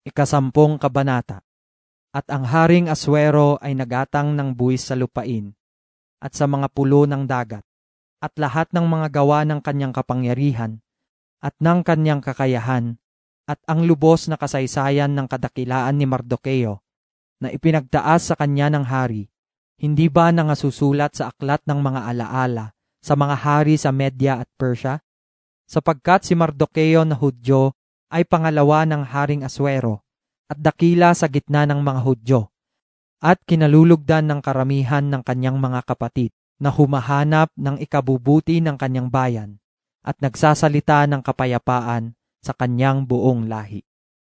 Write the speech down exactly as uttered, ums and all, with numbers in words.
Ikasampung kabanata. At ang Haring Aswero ay nagatang ng buwis sa lupain at sa mga pulo ng dagat at lahat ng mga gawa ng kanyang kapangyarihan at ng kanyang kakayahan at ang lubos na kasaysayan ng kadakilaan ni Mardukeo na ipinagtaas sa kanya ng hari. Hindi ba nangasusulat sa aklat ng mga alaala sa mga hari sa Media at Persia? Sapagkat si Mardukeo na Hudyo ay pangalawa ng Haring Aswero at dakila sa gitna ng mga Hudyo at kinalulugdan ng karamihan ng kanyang mga kapatid na humahanap ng ikabubuti ng kanyang bayan at nagsasalita ng kapayapaan sa kanyang buong lahi.